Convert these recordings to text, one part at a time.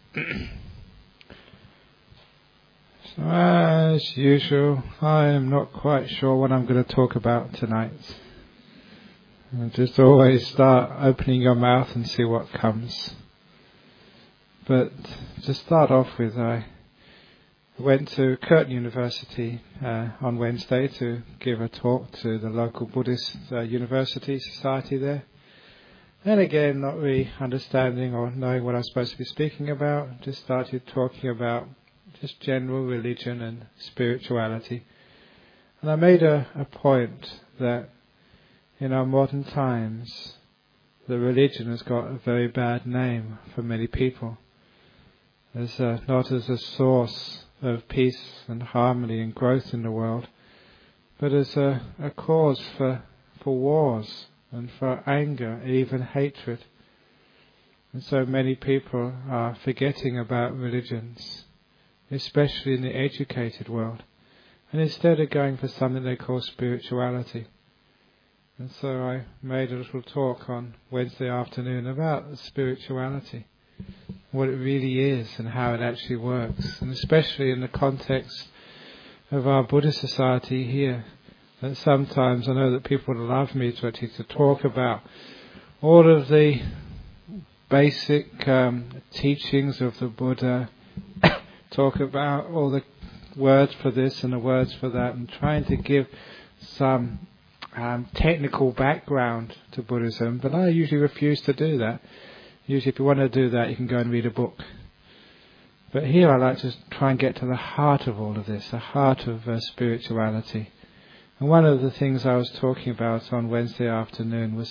So as usual, I am not quite sure what I'm going to talk about tonight. I just always start opening your mouth and see what comes. But to start off with, I went to Curtin University on Wednesday to give a talk to the local Buddhist university society there. And again, not really understanding or knowing what I was supposed to be speaking about, just started talking about just general religion and spirituality. And I made a point that in our modern times, the religion has got a very bad name for many people. As not as a source of peace and harmony and growth in the world, but as a cause for wars and for anger, even hatred. And so many people are forgetting about religions, especially in the educated world, and instead of going for something they call spirituality. And so I made a little talk on Wednesday afternoon about spirituality, what it really is and how it actually works, and especially in the context of our Buddhist society here. And sometimes I know that people would love me to actually to talk about all of the basic teachings of the Buddha, talk about all the words for this and the words for that, and trying to give some technical background to Buddhism, but I usually refuse to do that. Usually if you want to do that, you can go and read a book. But here I like to try and get to the heart of all of this, the heart of spirituality. And one of the things I was talking about on Wednesday afternoon was,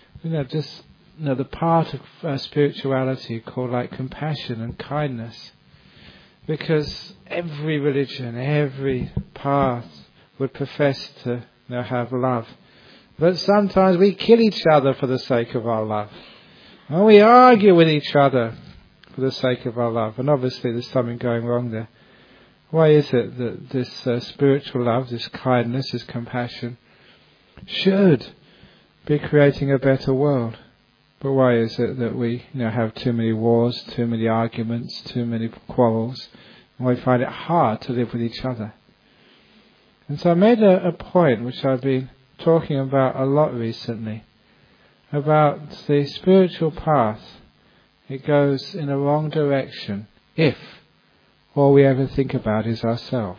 the part of spirituality called like compassion and kindness. Because every religion, every path would profess to have love. But sometimes we kill each other for the sake of our love. And we argue with each other for the sake of our love. And obviously there's something going wrong there. Why is it that this spiritual love, this kindness, this compassion should be creating a better world? But why is it that we have too many wars, too many arguments, too many quarrels, and we find it hard to live with each other? And so I made a point which I've been talking about a lot recently, about the spiritual path. It goes in a wrong direction if all we ever think about is ourselves.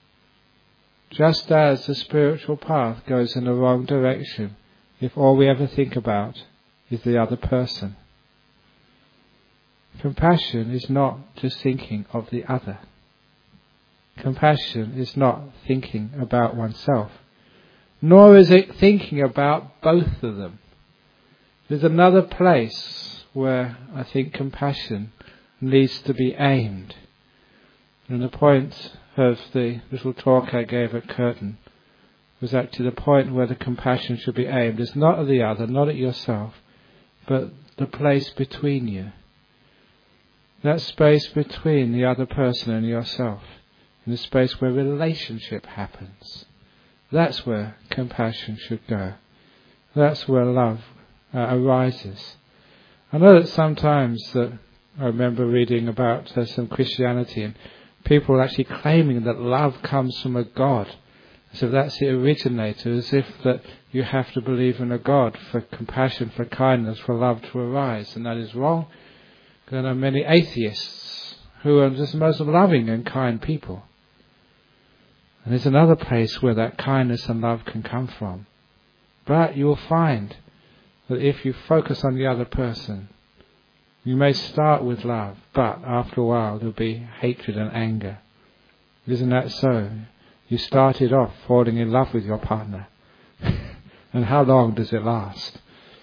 Just as the spiritual path goes in the wrong direction if all we ever think about is the other person. Compassion is not just thinking of the other. Compassion is not thinking about oneself, nor is it thinking about both of them. There's another place where I think compassion needs to be aimed. And the point of the little talk I gave at Curtin was actually the point where the compassion should be aimed. It's not at the other, not at yourself, but the place between you. That space between the other person and yourself. In the space where relationship happens. That's where compassion should go. That's where love arises. I know that sometimes that I remember reading about some Christianity and people actually claiming that love comes from a God. So that's the originator, as if that you have to believe in a God for compassion, for kindness, for love to arise. And that is wrong. There are many atheists who are just the most loving and kind people. And there's another place where that kindness and love can come from. But you will find that if you focus on the other person, you may start with love, but after a while there'll be hatred and anger. Isn't that so? You started off falling in love with your partner. And how long does it last?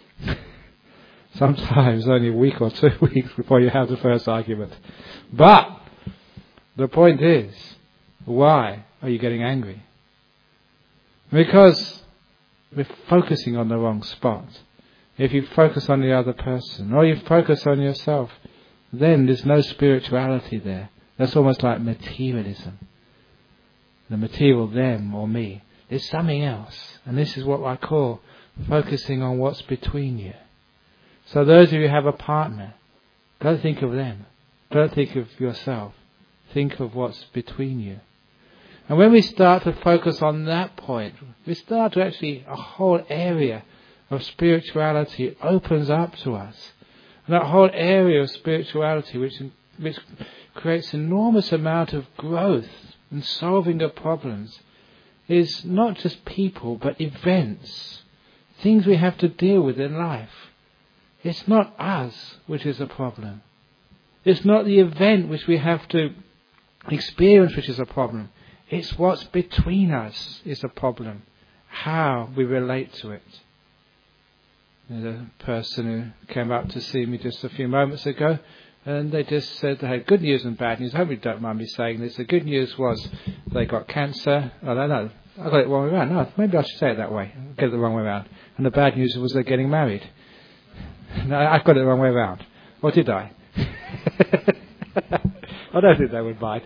Sometimes only a week or 2 weeks before you have the first argument. But the point is, why are you getting angry? Because we're focusing on the wrong spot. If you focus on the other person, or you focus on yourself, then there's no spirituality there. That's almost like materialism. The material them or me. There's something else. And this is what I call focusing on what's between you. So those of you who have a partner, go think of them. Don't think of yourself. Think of what's between you. And when we start to focus on that point, we start to actually, a whole area of spirituality opens up to us. And that whole area of spirituality which creates enormous amount of growth and solving of problems is not just people but events, things we have to deal with in life. It's not us which is a problem. It's not the event which we have to experience which is a problem. It's what's between us is a problem. How we relate to it. There's a person who came up to see me just a few moments ago, and they just said they had good news and bad news. I hope you don't mind me saying this. The good news was they got cancer. Oh, no, I got it the wrong way around. No, maybe I should say it that way. I'll get it the wrong way around. And the bad news was they're getting married. No, I got it the wrong way around. Or did I? I don't think they would mind.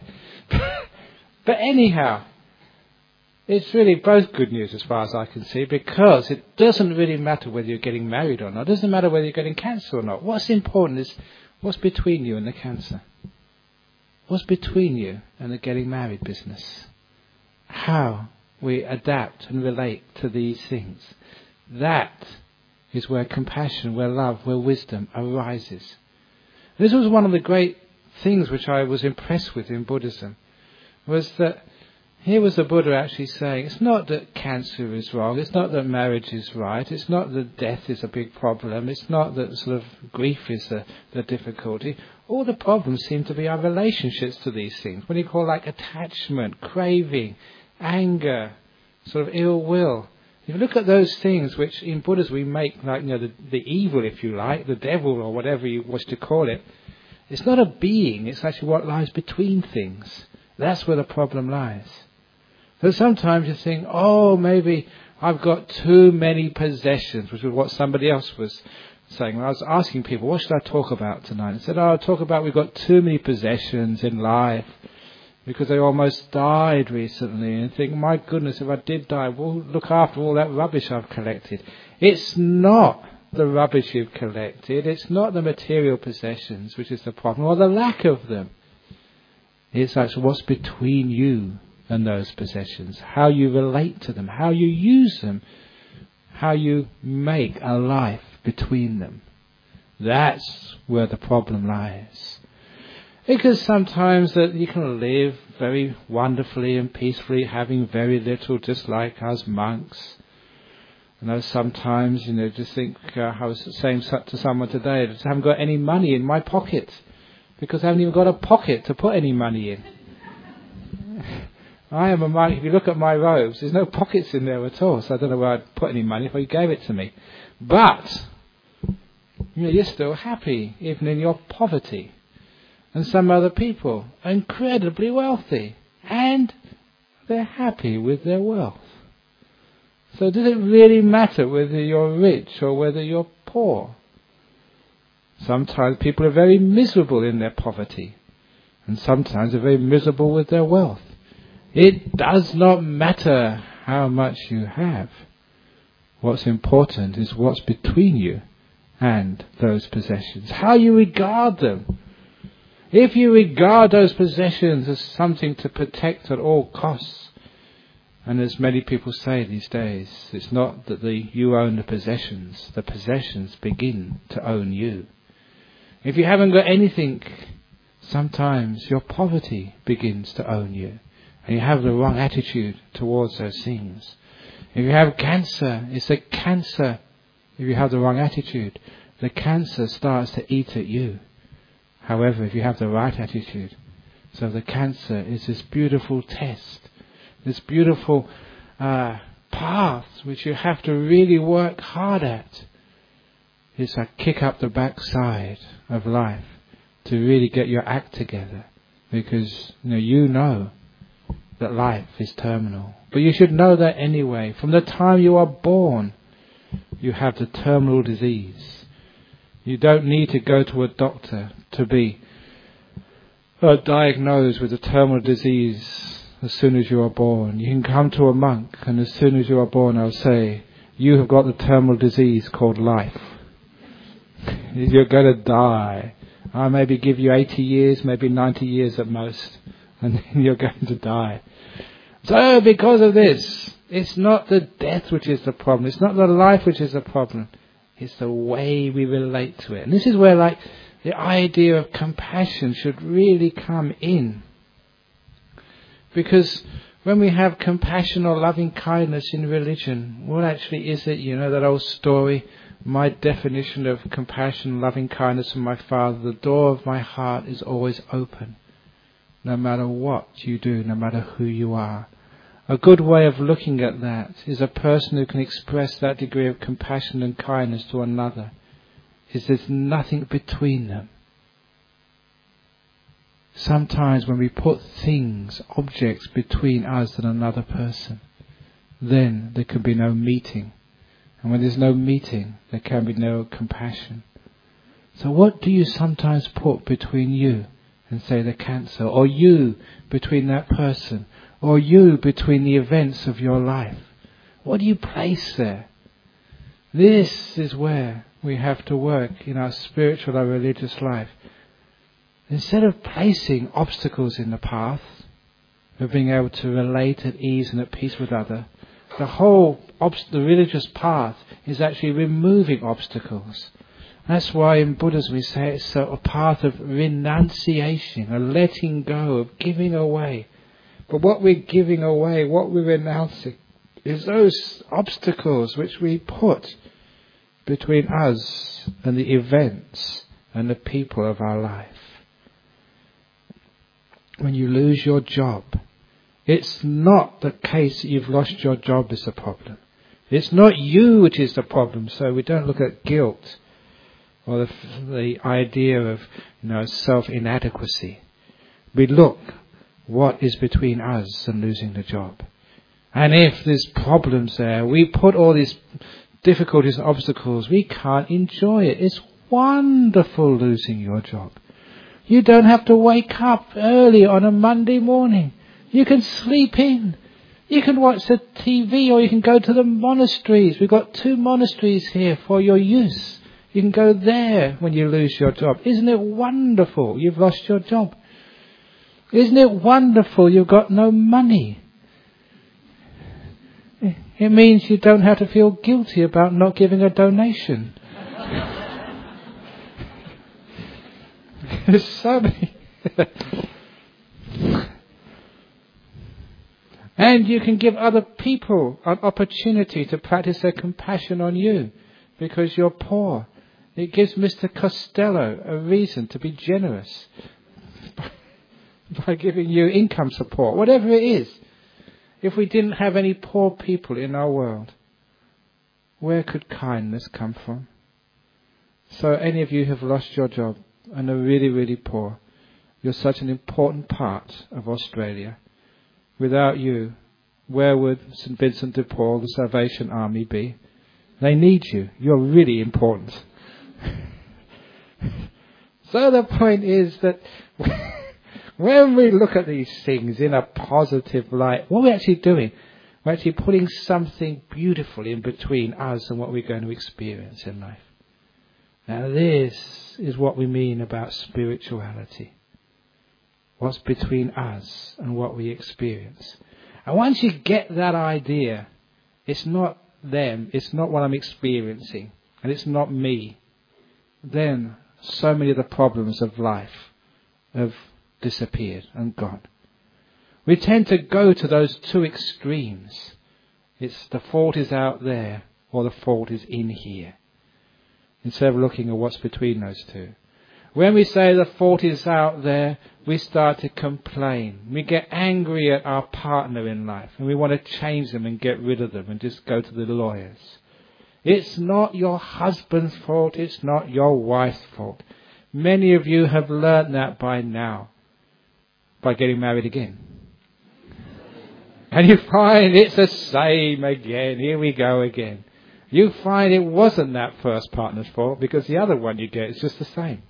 But anyhow, it's really both good news as far as I can see, because it doesn't really matter whether you're getting married or not. It doesn't matter whether you're getting cancer or not. What's important is what's between you and the cancer. What's between you and the getting married business. How we adapt and relate to these things. That is where compassion, where love, where wisdom arises. This was one of the great things which I was impressed with in Buddhism, was that here was the Buddha actually saying, it's not that cancer is wrong, it's not that marriage is right, it's not that death is a big problem, it's not that sort of grief is the difficulty. All the problems seem to be our relationships to these things. What do you call like attachment, craving, anger, sort of ill will. If you look at those things which in Buddhism we make like, the evil, if you like, the devil or whatever you wish to call it, it's not a being, it's actually what lies between things. That's where the problem lies. So sometimes you think, oh, maybe I've got too many possessions, which is what somebody else was saying. When I was asking people, what should I talk about tonight? I said, I'll talk about we've got too many possessions in life because I almost died recently. And think, my goodness, if I did die, we'll look after all that rubbish I've collected. It's not the rubbish you've collected. It's not the material possessions which is the problem, or the lack of them. It's actually what's between you and those possessions, how you relate to them, how you use them, how you make a life between them. That's where the problem lies. Because sometimes that you can live very wonderfully and peacefully, having very little, just like us monks. And sometimes, just think, I was saying to someone today, I just haven't got any money in my pocket, because I haven't even got a pocket to put any money in. I am a monk. If you look at my robes, there's no pockets in there at all, so I don't know where I'd put any money if you gave it to me. But you're still happy, even in your poverty. And some other people are incredibly wealthy, and they're happy with their wealth. So does it really matter whether you're rich or whether you're poor? Sometimes people are very miserable in their poverty, and sometimes they're very miserable with their wealth. It does not matter how much you have. What's important is what's between you and those possessions, how you regard them. If you regard those possessions as something to protect at all costs, and as many people say these days, it's not that you own the possessions begin to own you. If you haven't got anything, sometimes your poverty begins to own you, and you have the wrong attitude towards those things. If you have cancer, it's a cancer. If you have the wrong attitude, the cancer starts to eat at you. However, if you have the right attitude, so the cancer is this beautiful test, this beautiful path which you have to really work hard at. It's a kick up the backside of life to really get your act together, because you know that life is terminal. But you should know that anyway. From the time you are born, you have the terminal disease. You don't need to go to a doctor to be diagnosed with a terminal disease as soon as you are born. You can come to a monk, and as soon as you are born, I'll say, you have got the terminal disease called life. You're going to die I maybe give you 80 years, maybe 90 years at most, and then you're going to die. So because of this, it's not the death which is the problem. It's not the life which is the problem. It's the way we relate to it. And this is where the idea of compassion should really come in. Because when we have compassion or loving kindness in religion, what actually is it? You know that old story, my definition of compassion, loving kindness from my Father, the door of my heart is always open. No matter what you do, no matter who you are. A good way of looking at that is a person who can express that degree of compassion and kindness to another. Is there's nothing between them. Sometimes when we put things, objects between us and another person, then there can be no meeting. And when there's no meeting, there can be no compassion. So what do you sometimes put between you and say the cancer, or you between that person, or you between the events of your life? What do you place there? This is where we have to work in our spiritual or religious life. Instead of placing obstacles in the path, of being able to relate at ease and at peace with others, the religious path is actually removing obstacles. That's why in Buddhism we say it's a path of renunciation, a letting go, of giving away. But what we're giving away, what we're renouncing, is those obstacles which we put between us and the events and the people of our life. When you lose your job, it's not the case that you've lost your job is the problem. It's not you which is the problem. So we don't look at guilt or the idea of self-inadequacy. We look what is between us and losing the job. And if there's problems there, we put all these difficulties and obstacles, we can't enjoy it. It's wonderful losing your job. You don't have to wake up early on a Monday morning. You can sleep in. You can watch the TV, or you can go to the monasteries. We've got 2 monasteries here for your use. You can go there when you lose your job. Isn't it wonderful you've lost your job? Isn't it wonderful you've got no money? It means you don't have to feel guilty about not giving a donation. There's so many. And you can give other people an opportunity to practice their compassion on you because you're poor. It gives Mr. Costello a reason to be generous by giving you income support, whatever it is. If we didn't have any poor people in our world, where could kindness come from? So any of you who have lost your job and are really, really poor, you're such an important part of Australia. Without you, where would St. Vincent de Paul, the Salvation Army, be? They need you. You're really important. So the point is that when we look at these things in a positive light, what we're actually doing, we're actually putting something beautiful in between us and what we're going to experience in life. Now this is what we mean about spirituality. What's between us and what we experience. And once you get that idea, it's not them, it's not what I'm experiencing, and it's not me, then so many of the problems of life have disappeared and gone. We tend to go to those 2 extremes. It's the fault is out there or the fault is in here, instead of looking at what's between those 2. When we say the fault is out there, we start to complain. We get angry at our partner in life and we want to change them and get rid of them and just go to the lawyers. It's not your husband's fault. It's not your wife's fault. Many of you have learned that by now, by getting married again. And you find it's the same again. Here we go again. You find it wasn't that first partner's fault because the other one you get is just the same.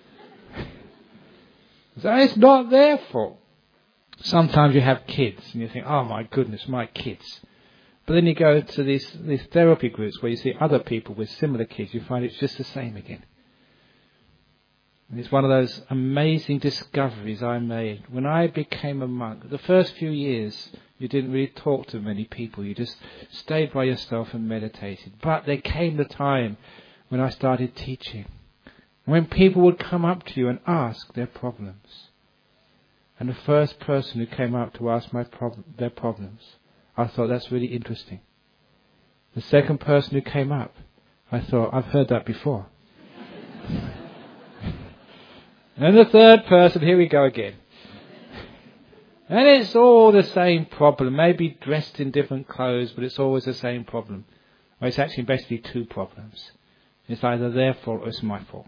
So it's not their fault. Sometimes you have kids and you think, oh my goodness, my kids. But then you go to these therapy groups where you see other people with similar kids, you find it's just the same again. And it's one of those amazing discoveries I made. When I became a monk, the first few years, you didn't really talk to many people. You just stayed by yourself and meditated. But there came the time when I started teaching. When people would come up to you and ask their problems. And the first person who came up to ask their problems, I thought, that's really interesting. The second person who came up, I thought, I've heard that before. And the third person, here we go again. And it's all the same problem, maybe dressed in different clothes, but it's always the same problem. Well, it's actually basically two problems. It's either their fault or it's my fault.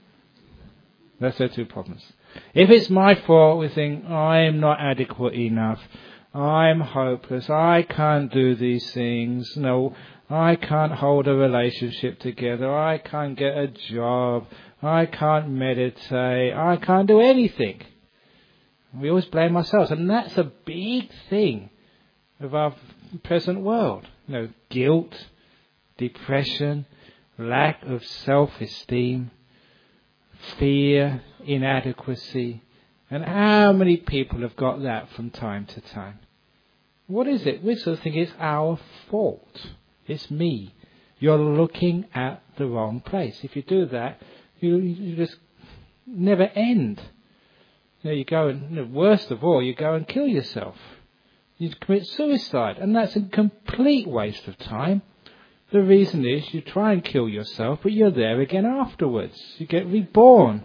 That's their two problems. If it's my fault, we think, I'm not adequate enough. I'm hopeless. I can't do these things. No, I can't hold a relationship together. I can't get a job. I can't meditate. I can't do anything. We always blame ourselves. And that's a big thing of our present world. Guilt, depression, lack of self-esteem, fear, inadequacy. And how many people have got that from time to time? What is it? We sort of think it's our fault. It's me. You're looking at the wrong place. If you do that, you just never end. You go and, worst of all, you go and kill yourself. You commit suicide. And that's a complete waste of time. The reason is you try and kill yourself, but you're there again afterwards. You get reborn.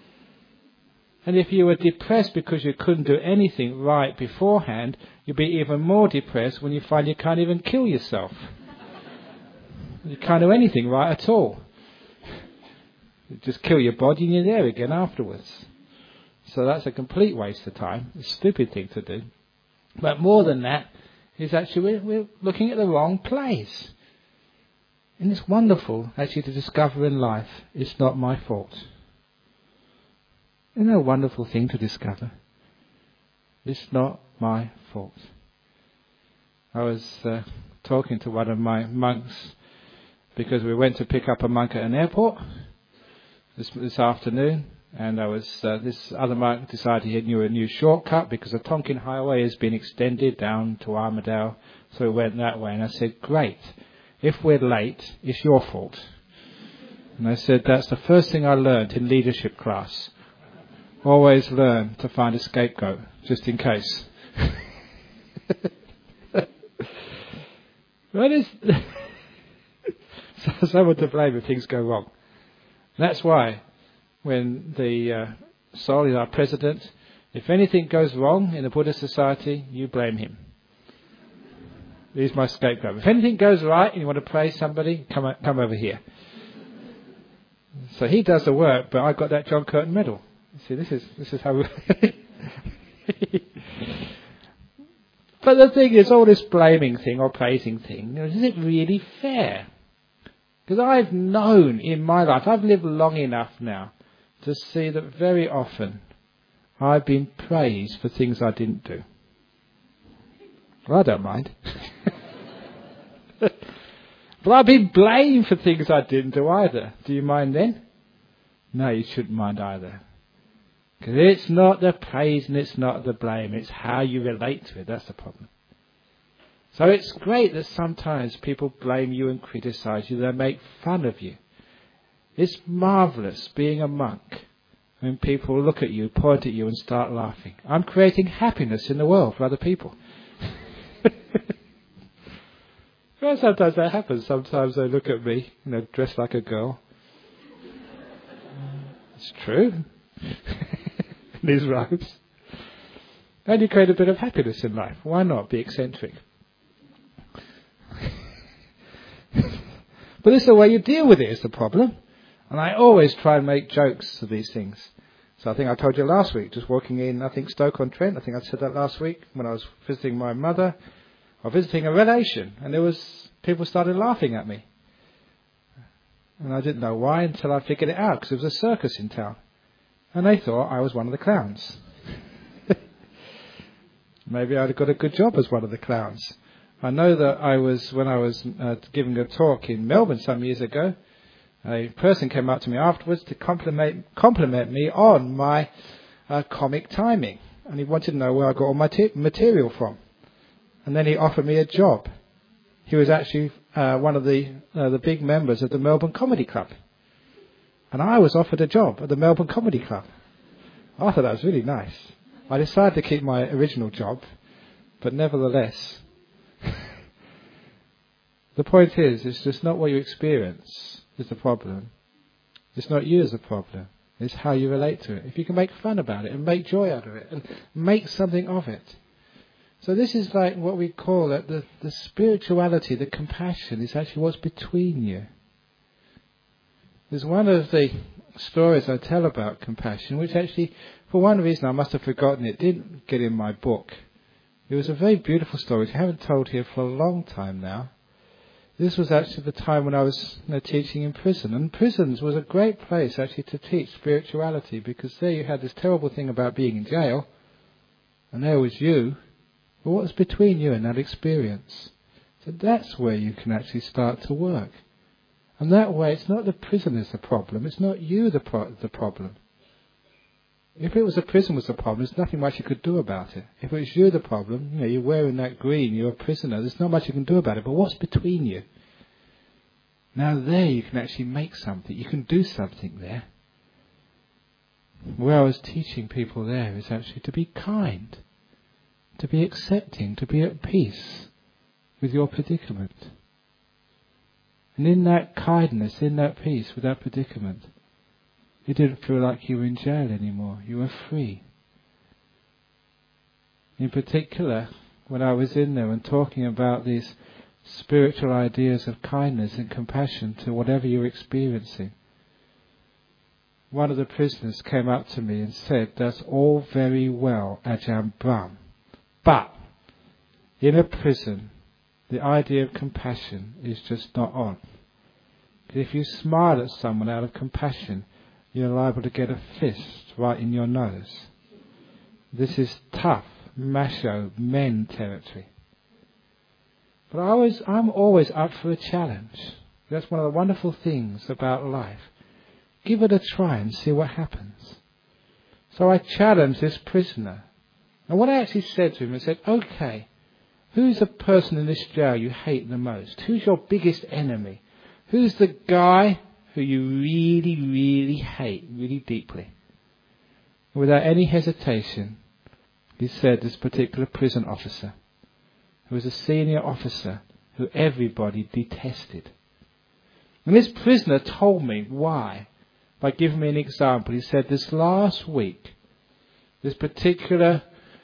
And if you were depressed because you couldn't do anything right beforehand, you'll be even more depressed when you find you can't even kill yourself. You can't do anything right at all. You just kill your body and you're there again afterwards. So that's a complete waste of time. It's a stupid thing to do. But more than that, is actually we're looking at the wrong place. And it's wonderful, actually, to discover in life, it's not my fault. Isn't that a wonderful thing to discover? It's not my fault. I was talking to one of my monks because we went to pick up a monk at an airport this afternoon, and this other monk decided he knew a new shortcut because the Tonkin Highway has been extended down to Armadale, so we went that way. And I said, great. If we're late, it's your fault. And I said, that's the first thing I learned in leadership class. Always learn to find a scapegoat, just in case. What is someone to blame if things go wrong? That's why when the Sol is our president, if anything goes wrong in the Buddhist society, you blame him. He's my scapegoat. If anything goes right and you want to praise somebody, come over here. So he does the work, but I got that John Curtin medal. See, this is how we... But the thing is, all this blaming thing or praising thing, is it really fair? Because I've known in my life, I've lived long enough now to see that very often I've been praised for things I didn't do. Well, I don't mind. But I've been blamed for things I didn't do either. Do you mind then? No, you shouldn't mind either. Because it's not the praise and it's not the blame. It's how you relate to it. That's the problem. So it's great that sometimes people blame you and criticize you. They make fun of you. It's marvelous being a monk when people look at you, point at you and start laughing. I'm creating happiness in the world for other people. Well, sometimes that happens. Sometimes they look at me, dressed like a girl. It's true. These robes. And you create a bit of happiness in life. Why not be eccentric? But it's the way you deal with it is the problem. And I always try and make jokes of these things. So I think I told you last week, just walking in, Stoke-on-Trent, I think I said that last week, when I was visiting my mother, or visiting a relation, and people started laughing at me. And I didn't know why until I figured it out, because there was a circus in town. And they thought I was one of the clowns. Maybe I'd have got a good job as one of the clowns. I know that when I was giving a talk in Melbourne some years ago, A person came up to me afterwards to compliment me on my comic timing, and he wanted to know where I got all my material from. And then he offered me a job. He was actually one of the big members of the Melbourne Comedy Club, and I was offered a job at the Melbourne Comedy Club. I thought that was really nice. I decided to keep my original job, but nevertheless, the point is, it's just not what you experience is the problem. It's not you as the problem. It's how you relate to it. If you can make fun about it and make joy out of it and make something of it. So this is like what we call it, the spirituality, the compassion is actually what's between you. There's one of the stories I tell about compassion, which actually, for one reason I must have forgotten it, didn't get in my book. It was a very beautiful story, which I haven't told here for a long time now. This was actually the time when I was teaching in prison. And prisons was a great place actually to teach spirituality, because there you had this terrible thing about being in jail, and there was you. But what was between you and that experience? So that's where you can actually start to work. And that way it's not the prison is the problem, it's not you the problem. If it was the prison was the problem, there's nothing much you could do about it. If it was you the problem, you're wearing that green, you're a prisoner, there's not much you can do about it. But what's between you? Now there you can actually make something, you can do something there. Where I was teaching people there is actually to be kind, to be accepting, to be at peace with your predicament. And in that kindness, in that peace with that predicament, you didn't feel like you were in jail anymore. You were free. In particular, when I was in there and talking about these spiritual ideas of kindness and compassion to whatever you're experiencing, one of the prisoners came up to me and said, "That's all very well, Ajahn Brahm, but in a prison, the idea of compassion is just not on. If you smile at someone out of compassion, you're liable to get a fist right in your nose. This is tough, macho, men territory." But I'm always up for a challenge. That's one of the wonderful things about life. Give it a try and see what happens. So I challenged this prisoner. And what I actually said to him, I said, "Okay, who's the person in this jail you hate the most? Who's your biggest enemy? Who's the guy who you really, really hate, really deeply?" Without any hesitation, he said this particular prison officer, who was a senior officer who everybody detested. And this prisoner told me why, by giving me an example. He said, this last week, this particular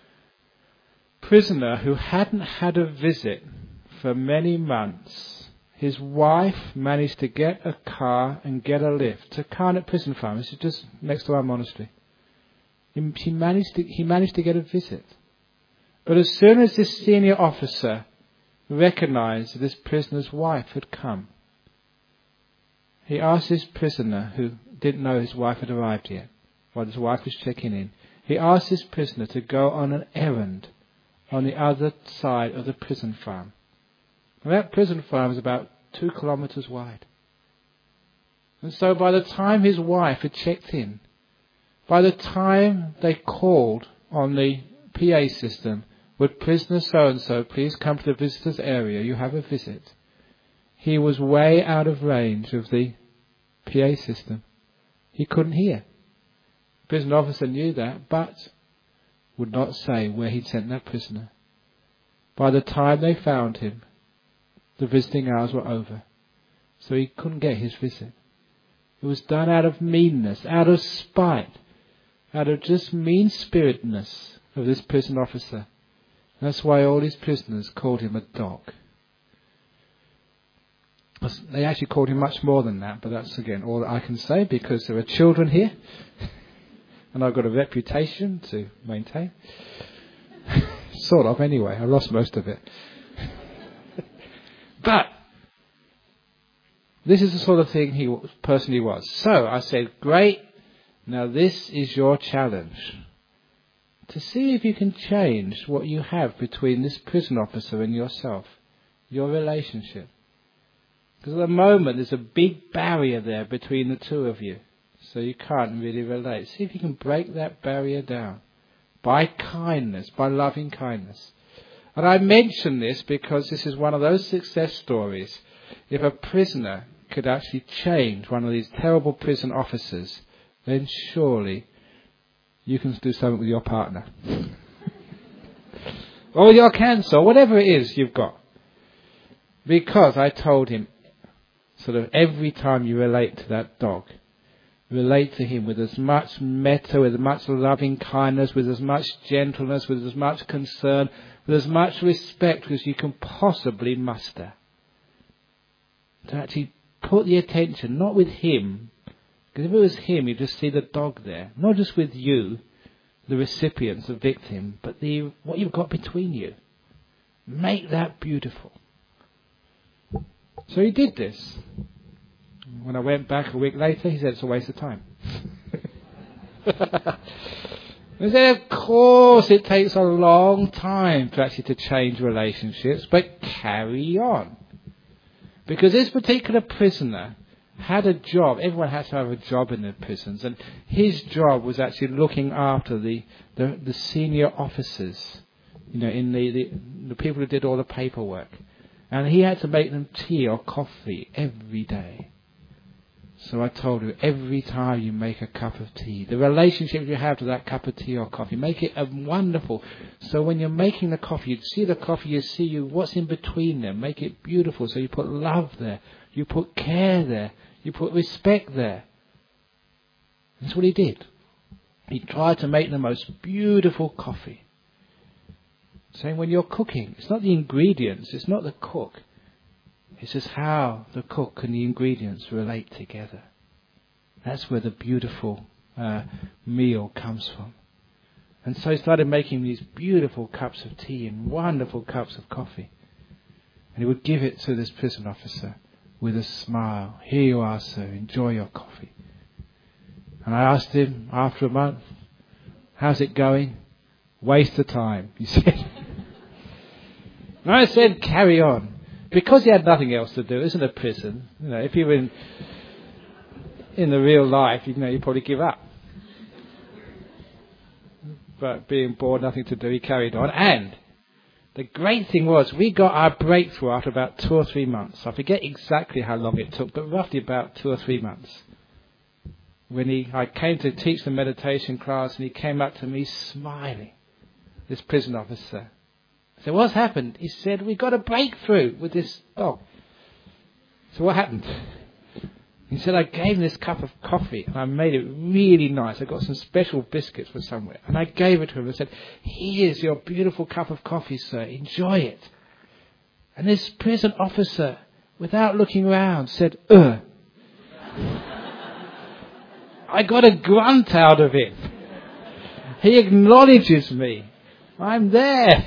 prisoner who hadn't had a visit for many months, his wife managed to get a car and get a lift to Karnak Prison Farm. This is just next to our monastery. He managed to get a visit. But as soon as this senior officer recognized that this prisoner's wife had come, he asked this prisoner, who didn't know his wife had arrived yet, while his wife was checking in, he asked this prisoner to go on an errand on the other side of the prison farm. And that prison farm is about 2 kilometers wide. And so by the time his wife had checked in, by the time they called on the PA system, "Would prisoner so-and-so please come to the visitors area, you have a visit," he was way out of range of the PA system. He couldn't hear. The prison officer knew that, but would not say where he'd sent that prisoner. By the time they found him, the visiting hours were over, so he couldn't get his visit. It was done out of meanness, out of spite, out of just mean-spiritedness of this prison officer. That's why all his prisoners called him a dog. They actually called him much more than that, but that's again all that I can say, because there are children here and I've got a reputation to maintain. Sort of, anyway. I lost most of it. But this is the sort of thing person he was. So I said, great, now this is your challenge. To see if you can change what you have between this prison officer and yourself, your relationship. Because at the moment there's a big barrier there between the two of you. So you can't really relate. See if you can break that barrier down. By kindness, by loving kindness. And I mention this because this is one of those success stories. If a prisoner could actually change one of these terrible prison officers, then surely you can do something with your partner. Or with your cancer, or whatever it is you've got. Because I told him, sort of every time you relate to that dog, relate to him with as much metta, with as much loving kindness, with as much gentleness, with as much concern, with as much respect as you can possibly muster. To actually put the attention, not with him, because if it was him, you'd just see the dog there. Not just with you, the recipient, the victim, but what you've got between you. Make that beautiful. So he did this. When I went back a week later, he said it's a waste of time. He said, of course, it takes a long time to change relationships, but carry on. Because this particular prisoner had a job. Everyone had to have a job in the prisons, and his job was actually looking after the senior officers, in the people who did all the paperwork. And he had to make them tea or coffee every day. So I told him, every time you make a cup of tea, the relationship you have to that cup of tea or coffee, make it wonderful. So when you're making the coffee, you see the coffee, you see what's in between them. Make it beautiful. So you put love there. You put care there. You put respect there. That's what he did. He tried to make the most beautiful coffee. Saying when you're cooking, it's not the ingredients, it's not the cook. It's just how the cook and the ingredients relate together. That's where the beautiful meal comes from. And so he started making these beautiful cups of tea and wonderful cups of coffee. And he would give it to this prison officer with a smile. Here you are, sir, enjoy your coffee. And I asked him after a month, how's it going? Waste of time, he said. And I said, carry on. Because he had nothing else to do, isn't a prison. If you were in the real life, you'd probably give up. But being bored, nothing to do, he carried on. And the great thing was, we got our breakthrough after about 2 or 3 months. I forget exactly how long it took, but roughly about 2 or 3 months. When I came to teach the meditation class, and he came up to me smiling, this prison officer. I said, what's happened? He said, we got a breakthrough with this dog. So what happened? He said, I gave him this cup of coffee and I made it really nice. I got some special biscuits from somewhere and I gave it to him and said, here's your beautiful cup of coffee, sir. Enjoy it. And this prison officer, without looking around, said, I got a grunt out of it. He acknowledges me. I'm there.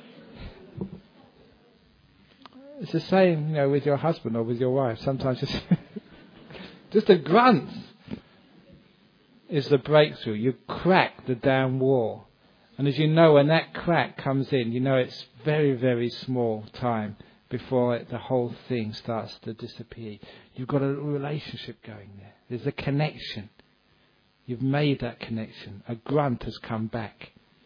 It's the same, with your husband or with your wife. Sometimes just a grunt is the breakthrough. You crack the down wall. And as you know, when that crack comes in, it's very, very small time before the whole thing starts to disappear. You've got a relationship going there. There's a connection. You've made that connection. A grunt has come back.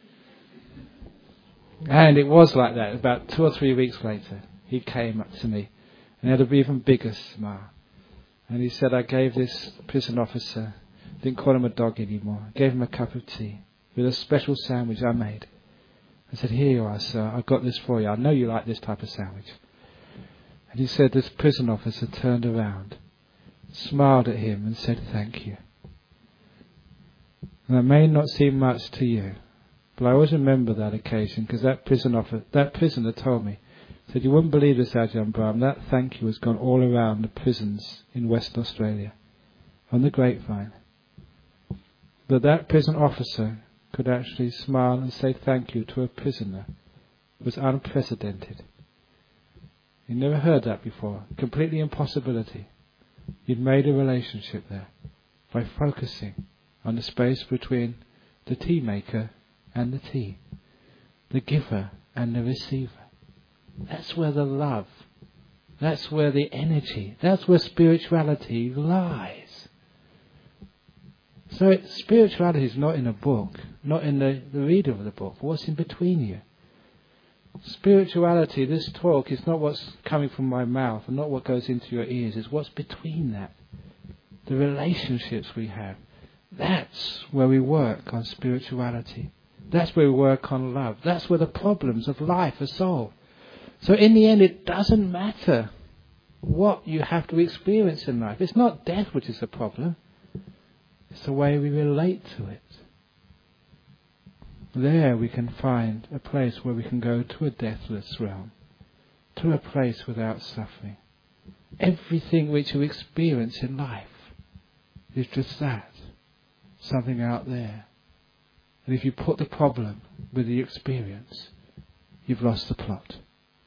And it was like that. About 2 or 3 weeks later, he came up to me and had an even bigger smile. And he said, I gave this prison officer, didn't call him a dog anymore, I gave him a cup of tea with a special sandwich I made. I said, here you are, sir, I've got this for you. I know you like this type of sandwich. And he said, this prison officer turned around, smiled at him and said, thank you. And that may not seem much to you, but I always remember that occasion because that prisoner told me, said, you wouldn't believe this, Ajahn Brahm, that thank you has gone all around the prisons in Western Australia, on the grapevine. But that prison officer could actually smile and say thank you to a prisoner. It was unprecedented. You never heard that before. Completely impossibility. You'd made a relationship there by focusing on the space between the tea maker and the tea, the giver and the receiver. That's where the love That's where the energy, that's where spirituality lies. So spirituality is not in a book, not in the reader of the book, but what's in between you. Spirituality, this talk, is not what's coming from my mouth and not what goes into your ears, it's what's between that. The relationships we have. That's where we work on spirituality. That's where we work on love. That's where the problems of life are solved. So in the end, it doesn't matter what you have to experience in life. It's not death which is the problem. It's the way we relate to it. There we can find a place where we can go to a deathless realm, to a place without suffering. Everything which you experience in life is just that, something out there. And if you put the problem with the experience, you've lost the plot.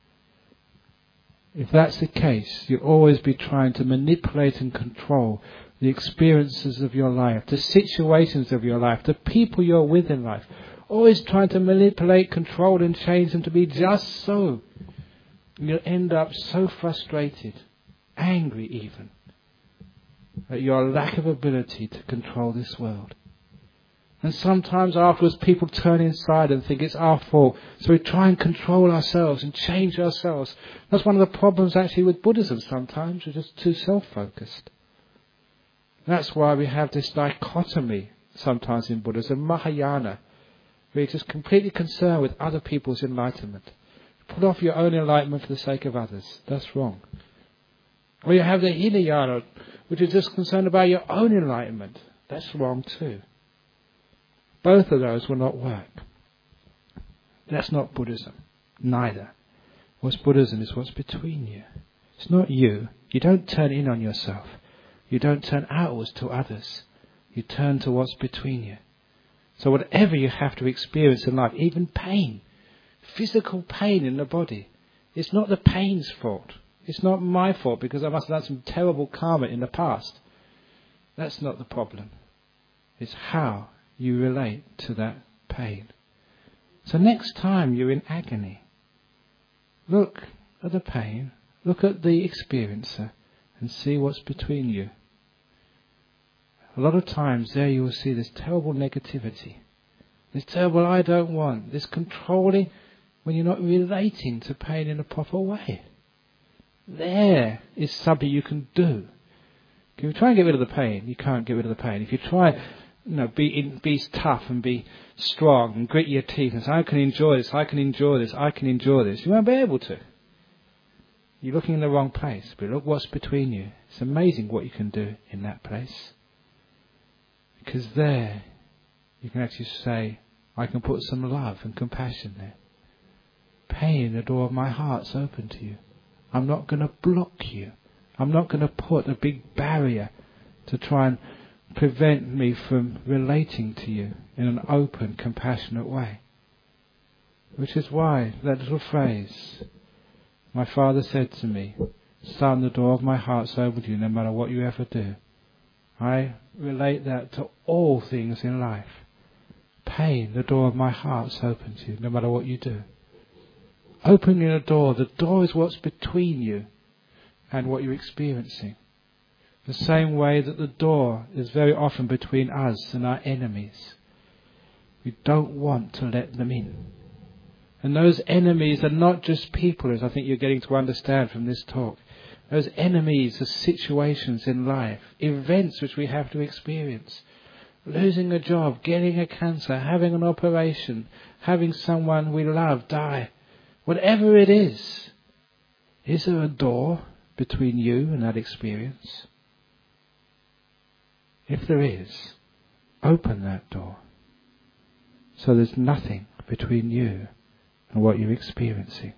If that's the case, you'll always be trying to manipulate and control the experiences of your life, the situations of your life, the people you're with in life. Always trying to manipulate, control and change them to be just so. You'll end up so frustrated, angry even, at your lack of ability to control this world. And sometimes afterwards people turn inside and think it's our fault. So we try and control ourselves and change ourselves. That's one of the problems actually with Buddhism sometimes. We're just too self-focused. That's why we have this dichotomy sometimes in Buddhism, Mahayana, where you're just completely concerned with other people's enlightenment. Put off your own enlightenment for the sake of others. That's wrong. Or you have the Hinayana, which is just concerned about your own enlightenment. That's wrong too. Both of those will not work. That's not Buddhism. Neither. What's Buddhism is what's between you. It's not you. You don't turn in on yourself. You don't turn outwards to others. You turn to what's between you. So whatever you have to experience in life, even pain, physical pain in the body, it's not the pain's fault. It's not my fault because I must have done some terrible karma in the past. That's not the problem. It's how you relate to that pain. So next time you're in agony, look at the pain, look at the experiencer, and see what's between you. A lot of times there you will see this terrible negativity, this terrible I don't want, this controlling when you're not relating to pain in a proper way. There is something you can do. If you try and get rid of the pain, you can't get rid of the pain. If you try, be tough and be strong and grit your teeth and say, I can enjoy this, I can enjoy this, I can enjoy this, you won't be able to. You're looking in the wrong place, but look what's between you. It's amazing what you can do in that place. Because there, you can actually say, I can put some love and compassion there. Pain, the door of my heart's open to you. I'm not going to block you. I'm not going to put a big barrier to try and prevent me from relating to you in an open, compassionate way. Which is why that little phrase, my father said to me, son, the door of my heart's open to you no matter what you ever do. I relate that to all things in life. Pain, the door of my heart's open to you no matter what you do. Opening the door is what's between you and what you're experiencing. The same way that the door is very often between us and our enemies. We don't want to let them in. And those enemies are not just people, as I think you're getting to understand from this talk. Those enemies are situations in life, events which we have to experience. Losing a job, getting a cancer, having an operation, having someone we love die. Whatever it is there a door between you and that experience? If there is, open that door. So there's nothing between you and what you're experiencing.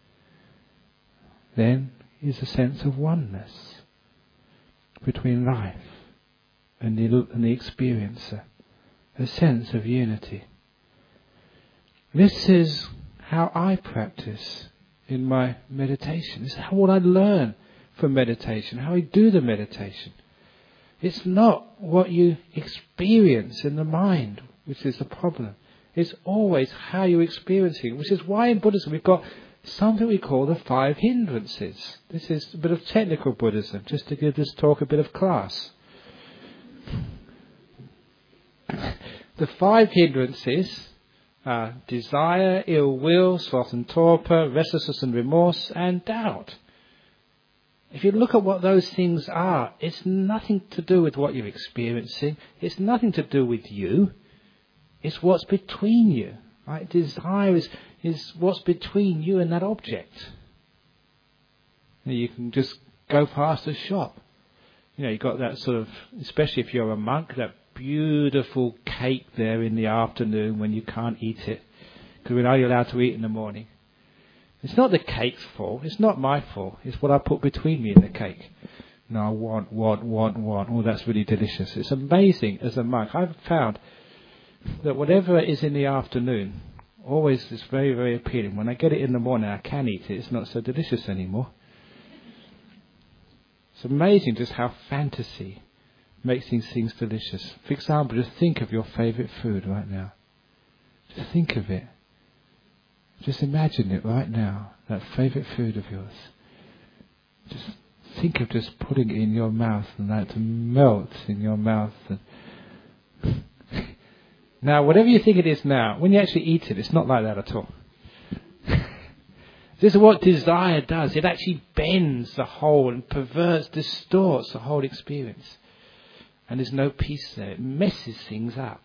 Then is a sense of oneness between life and the experiencer. A sense of unity. This is how I practice in my meditation. This is what I learn from meditation, how I do the meditation. It's not what you experience in the mind which is the problem. It's always how you're experiencing, which is why in Buddhism we've got something we call the 5 hindrances. This is a bit of technical Buddhism, just to give this talk a bit of class. The 5 hindrances are desire, ill will, sloth and torpor, restlessness and remorse, and doubt. If you look at what those things are, it's nothing to do with what you're experiencing. It's nothing to do with you. It's what's between you. Right? Desire is what's between you and that object. You can just go past a shop. You've got that sort of, especially if you're a monk, that beautiful cake there in the afternoon when you can't eat it. Because we're only allowed to eat in the morning. It's not the cake's fault. It's not my fault. It's what I put between me and the cake. No, I want. Oh, that's really delicious. It's amazing as a monk. I've found that whatever is in the afternoon always is very, very appealing. When I get it in the morning, I can eat it. It's not so delicious anymore. It's amazing just how fantasy makes these things delicious. For example, just think of your favourite food right now. Just think of it. Just imagine it right now, that favourite food of yours. Just think of just putting it in your mouth and that to melt in your mouth. Now, whatever you think it is now, when you actually eat it, it's not like that at all. This is what desire does. It actually bends the whole and perverts, distorts the whole experience. And there's no peace there. It messes things up.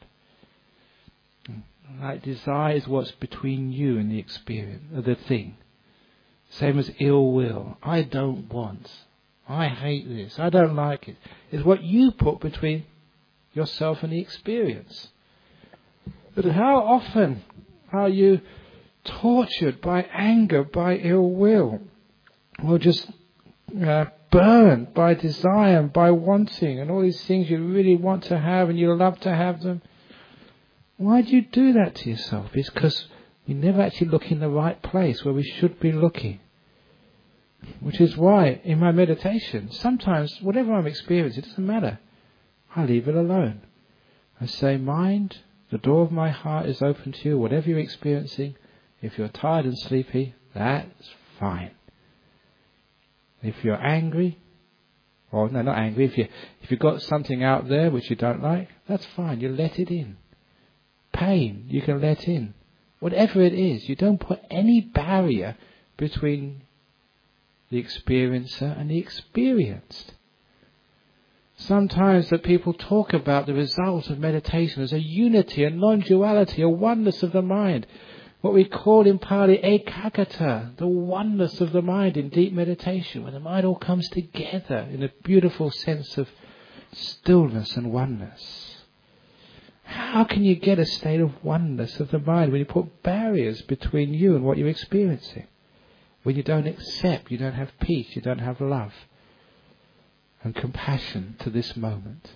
Like desire is what's between you and the experience, the thing. Same as ill will. I don't want. I hate this. I don't like it. It's what you put between yourself and the experience. But how often are you tortured by anger, by ill will, or just burned by desire and by wanting and all these things you really want to have and you love to have them? Why do you do that to yourself? It's because we never actually look in the right place where we should be looking. Which is why in my meditation, sometimes whatever I'm experiencing, it doesn't matter. I leave it alone. I say, mind, the door of my heart is open to you. Whatever you're experiencing, if you're tired and sleepy, that's fine. If you're angry, or no, not angry, if you've got something out there which you don't like, that's fine. You let it in. Pain, you can let in. Whatever it is, you don't put any barrier between the experiencer and the experienced. Sometimes that people talk about the result of meditation as a unity, a non-duality, a oneness of the mind. What we call in Pali ekaggata, the oneness of the mind in deep meditation, when the mind all comes together in a beautiful sense of stillness and oneness. How can you get a state of oneness of the mind when you put barriers between you and what you're experiencing? When you don't accept, you don't have peace, you don't have love and compassion to this moment.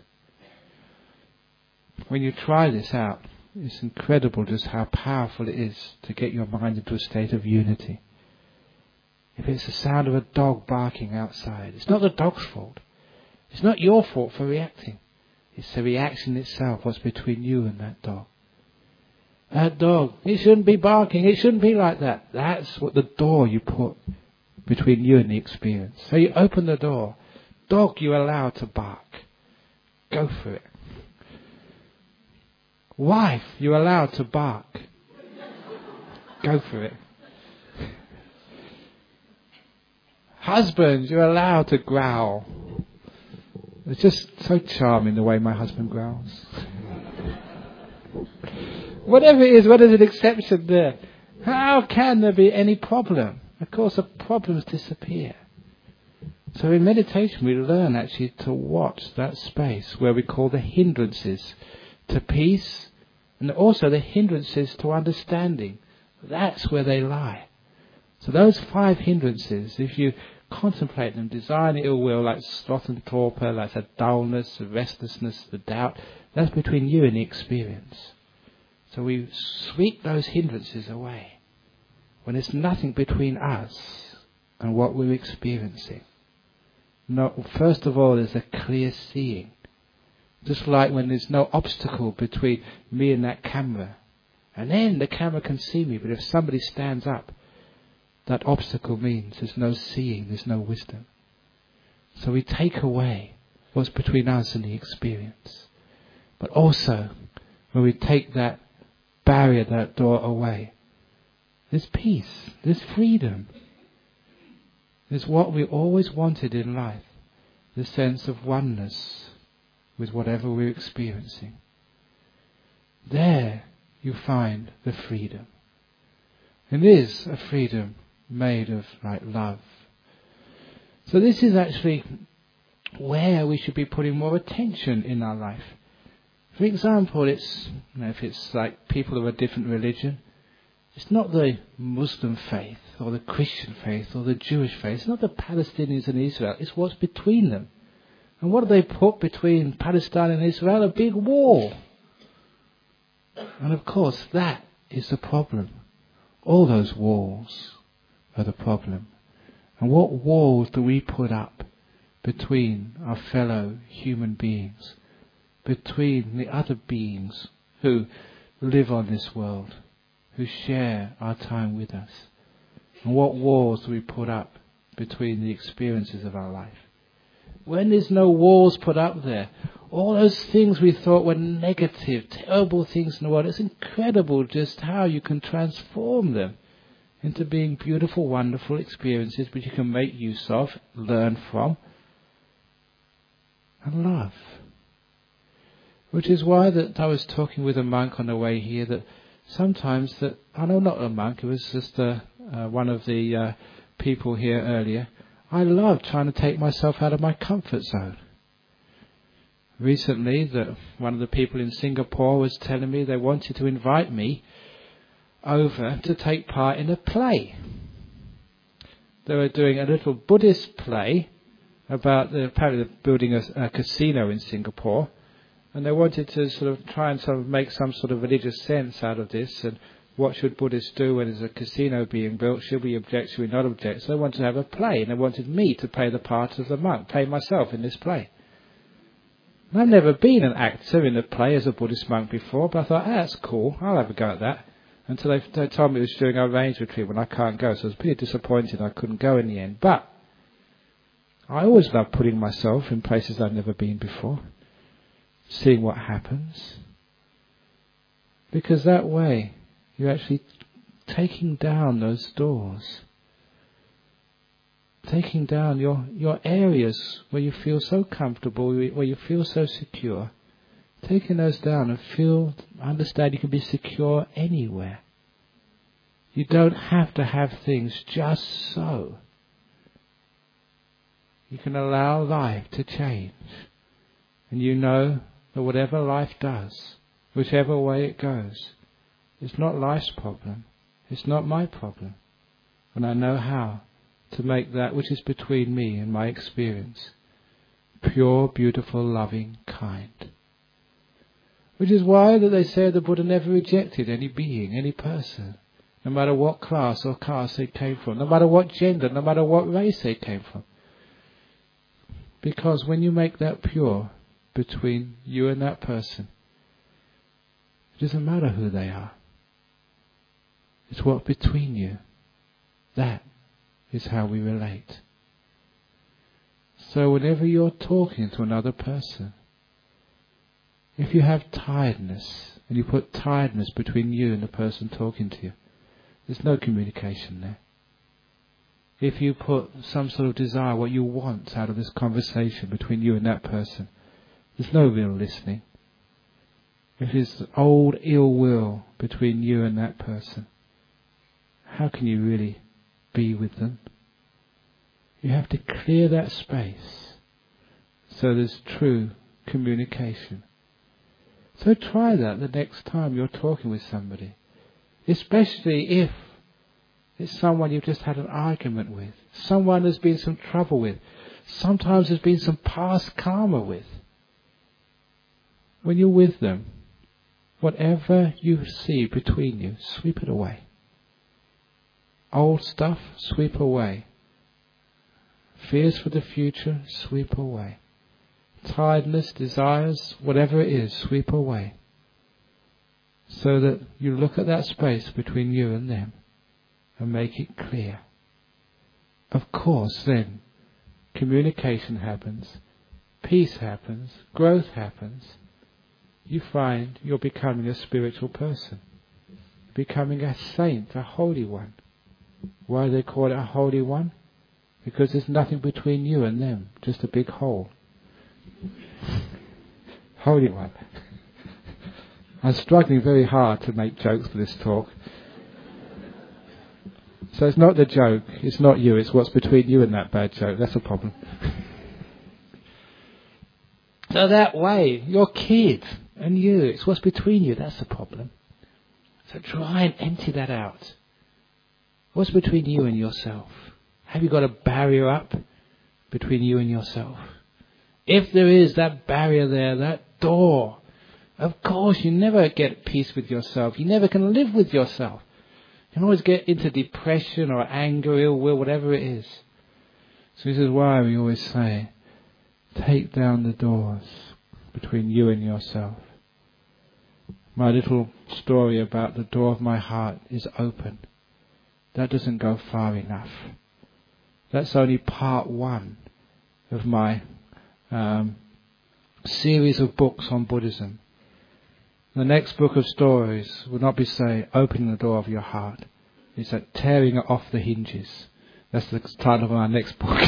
When you try this out, it's incredible just how powerful it is to get your mind into a state of unity. If it's the sound of a dog barking outside, it's not the dog's fault. It's not your fault for reacting. It's the reaction itself, what's between you and that dog. That dog, it shouldn't be barking, it shouldn't be like that. That's what the door you put between you and the experience. So you open the door. Dog, you're allowed to bark. Go for it. Wife, you're allowed to bark. Go for it. Husband, you're allowed to growl. It's just so charming the way my husband growls. Whatever it is, what is an exception there? How can there be any problem? Of course, the problems disappear. So in meditation, we learn actually to watch that space where we call the hindrances to peace and also the hindrances to understanding. That's where they lie. So those 5 hindrances, if you contemplate them, desire and ill will, like sloth and torpor, like the dullness, the restlessness, the doubt, that's between you and the experience. So we sweep those hindrances away when there's nothing between us and what we're experiencing. No, first of all, there's a clear seeing. Just like when there's no obstacle between me and that camera. And then the camera can see me, but if somebody stands up, that obstacle means. There's no seeing, there's no wisdom. So we take away what's between us and the experience. But also, when we take that barrier, that door away, there's peace, there's freedom. There's what we always wanted in life, the sense of oneness with whatever we're experiencing. There you find the freedom. It is a freedom made of love. So this is actually where we should be putting more attention in our life. For example, it's if it's like people of a different religion, it's not the Muslim faith or the Christian faith or the Jewish faith. It's not the Palestinians and Israel. It's what's between them. And what do they put between Palestine and Israel? A big wall. And of course, that is the problem. All those walls are the problem. And what walls do we put up between our fellow human beings, between the other beings who live on this world, who share our time with us? And what walls do we put up between the experiences of our life? When there's no walls put up there, all those things we thought were negative, terrible things in the world, it's incredible just how you can transform them into being beautiful, wonderful experiences which you can make use of, learn from, and love. Which is why that I was talking with a monk on the way here, that sometimes that, I know not a monk, it was just one of the people here earlier, I love trying to take myself out of my comfort zone. Recently, one of the people in Singapore was telling me they wanted to invite me over to take part in a play. They were doing a little Buddhist play about apparently they're building a casino in Singapore, and they wanted to sort of try and sort of make some sort of religious sense out of this, and what should Buddhists do when there's a casino being built? Should we object, should we not object? So they wanted to have a play, and they wanted me to play the part of the monk, play myself in this play. And I've never been an actor in a play as a Buddhist monk before, but I thought, that's cool, I'll have a go at that. Until they told me it was during our range retreat when I can't go, so I was pretty disappointed I couldn't go in the end. But I always love putting myself in places I've never been before, seeing what happens. Because that way, you're actually taking down those doors. Taking down your areas where you feel so comfortable, where you feel so secure. Taking those down and understand you can be secure anywhere. You don't have to have things just so. You can allow life to change. And you know that whatever life does, whichever way it goes, it's not life's problem. It's not my problem. And I know how to make that which is between me and my experience pure, beautiful, loving, kind. Which is why that they say the Buddha never rejected any being, any person, no matter what class or caste they came from, no matter what gender, no matter what race they came from. Because when you make that pure between you and that person, it doesn't matter who they are. It's what between you. That is how we relate. So whenever you're talking to another person, if you have tiredness, and you put tiredness between you and the person talking to you, there's no communication there. If you put some sort of desire, what you want out of this conversation between you and that person, there's no real listening. If there's old ill will between you and that person, how can you really be with them? You have to clear that space so there's true communication. So try that the next time you're talking with somebody, especially if it's someone you've just had an argument with, someone there's been some trouble with, sometimes there's been some past karma with. When you're with them, whatever you see between you, sweep it away. Old stuff, sweep away. Fears for the future, sweep away. Tiredness, desires, whatever it is, sweep away. So that you look at that space between you and them and make it clear. of course then communication happens, peace happens, growth happens. You find you're becoming a spiritual person, becoming a saint, a holy one. Why do they call it a holy one? Because there's nothing between you and them, just a big hole. Holy one. I'm struggling very hard to make jokes for this talk. So it's not the joke, it's not you, it's what's between you and that bad joke. That's a problem. So that way, your kid and you, it's what's between you, that's the problem. So try and empty that out. What's between you and yourself? Have you got a barrier up between you and yourself? If there is that barrier there, that door, of course you never get peace with yourself. You never can live with yourself. You can always get into depression or anger, ill will, whatever it is. So this is why we always say, take down the doors between you and yourself. My little story about the door of my heart is open. That doesn't go far enough. That's only part one of my series of books on Buddhism. The next book of stories will not be say opening the door of your heart. It's like tearing it off the hinges. That's the title of our next book.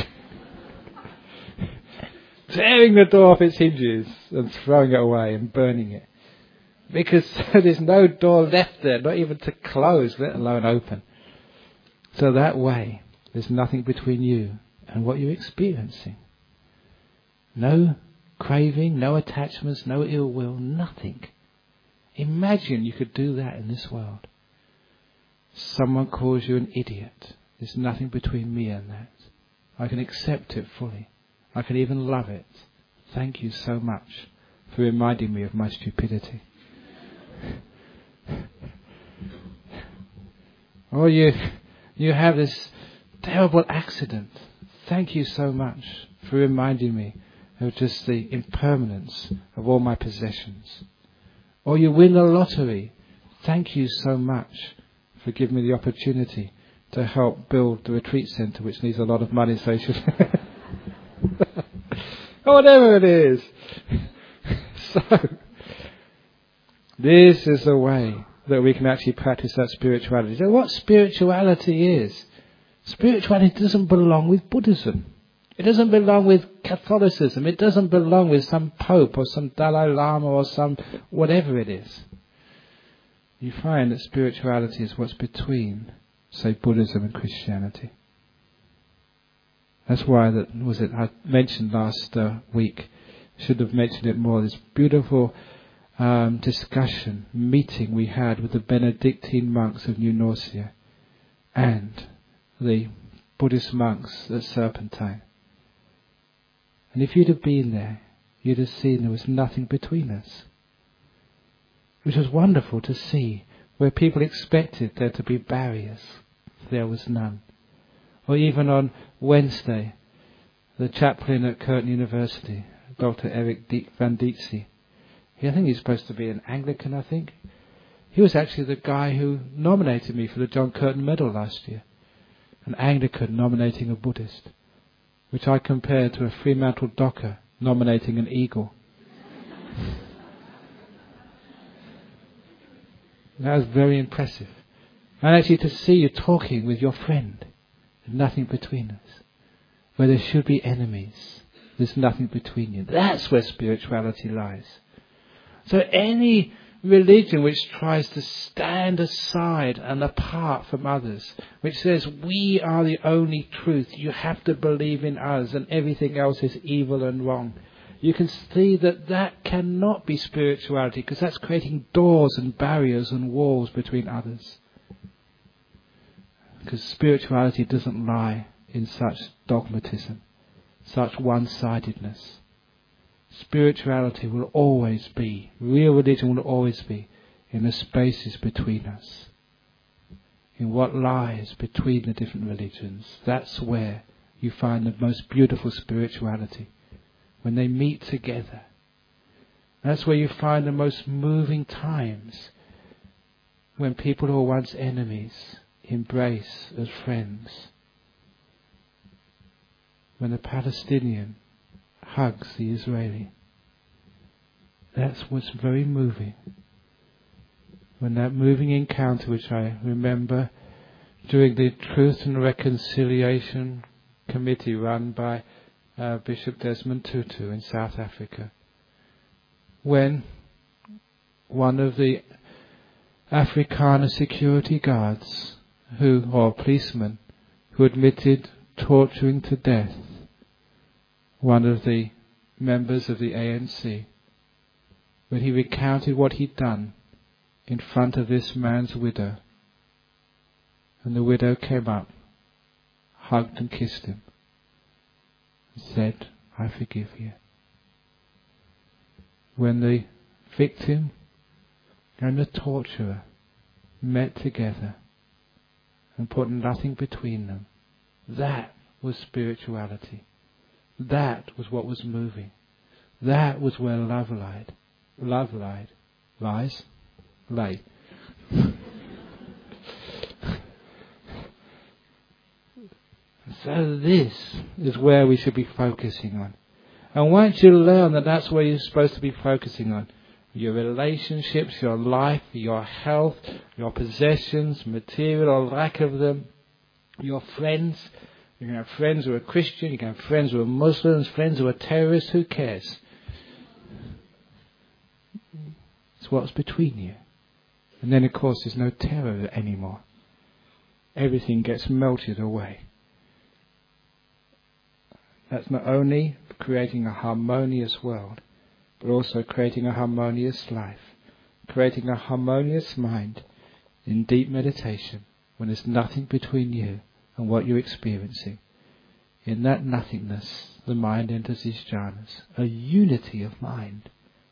Tearing the door off its hinges and throwing it away and burning it. Because there's no door left there, not even to close, let alone open. So that way, there's nothing between you and what you're experiencing. No craving, no attachments, no ill will, nothing. Imagine you could do that in this world. Someone calls you an idiot. There's nothing between me and that. I can accept it fully. I can even love it. Thank you so much for reminding me of my stupidity. Or you have this terrible accident. Thank you so much for reminding me of just the impermanence of all my possessions. Or you win the lottery. Thank you so much for giving me the opportunity to help build the retreat centre, which needs a lot of money, so you should or whatever it is. So, this is the way that we can actually practice that spirituality. So what spirituality is? Spirituality doesn't belong with Buddhism. It doesn't belong with Catholicism. It doesn't belong with some Pope or some Dalai Lama or some whatever it is. You find that spirituality is what's between, say, Buddhism and Christianity. That's why I mentioned last week, should have mentioned it more, this beautiful discussion, meeting we had with the Benedictine monks of New Norcia and the Buddhist monks at Serpentine. And if you'd have been there, you'd have seen there was nothing between us. Which was wonderful to see, where people expected there to be barriers. There was none. Or even on Wednesday, the chaplain at Curtin University, Dr. Eric van Dietze, I think he's supposed to be an Anglican, I think. He was actually the guy who nominated me for the John Curtin Medal last year. An Anglican nominating a Buddhist, which I compared to a Fremantle docker nominating an eagle. That was very impressive. And actually to see you talking with your friend, there's nothing between us. Where there should be enemies, there's nothing between you. That's where spirituality lies. So any religion which tries to stand aside and apart from others, which says we are the only truth, you have to believe in us and everything else is evil and wrong, you can see that that cannot be spirituality, because that's creating doors and barriers and walls between others. Because spirituality doesn't lie in such dogmatism, such one-sidedness. Spirituality will always be, real religion will always be, in the spaces between us. In what lies between the different religions. That's where you find the most beautiful spirituality. When they meet together. That's where you find the most moving times. When people who were once enemies embrace as friends. when the Palestinian hugs the Israeli. That's what's very moving. When that moving encounter, which I remember during the Truth and Reconciliation Committee run by Bishop Desmond Tutu in South Africa, when one of the Afrikaner security guards or policemen who admitted torturing to death one of the members of the ANC, when he recounted what he'd done in front of this man's widow, and the widow came up, hugged and kissed him, and said, "I forgive you." When the victim and the torturer met together and put nothing between them, that was spirituality. That was what was moving. That was where love lay. So this is where we should be focusing on. And once you learn that that's where you're supposed to be focusing on, your relationships, your life, your health, your possessions, material or lack of them, your friends. You can have friends who are Christian, you can have friends who are Muslims, friends who are terrorists, who cares? It's what's between you. And then of course there's no terror anymore. Everything gets melted away. That's not only creating a harmonious world, but also creating a harmonious life, creating a harmonious mind in deep meditation when there's nothing between you and what you're experiencing. In that nothingness, the mind enters these jhanas, a unity of mind.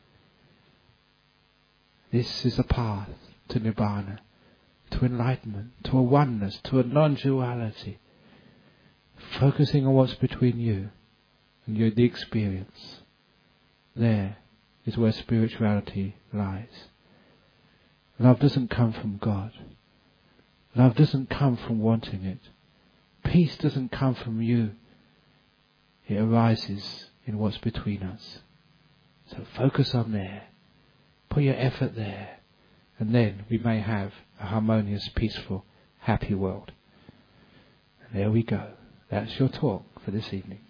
This is a path to Nibbana, to enlightenment, to a oneness, to a non-duality, focusing on what's between you and the experience. There is where spirituality lies. Love doesn't come from God. Love doesn't come from wanting it. Peace doesn't come from you. It arises in what's between us. So focus on there. Put your effort there. And then we may have a harmonious, peaceful, happy world. And there we go. That's your talk for this evening.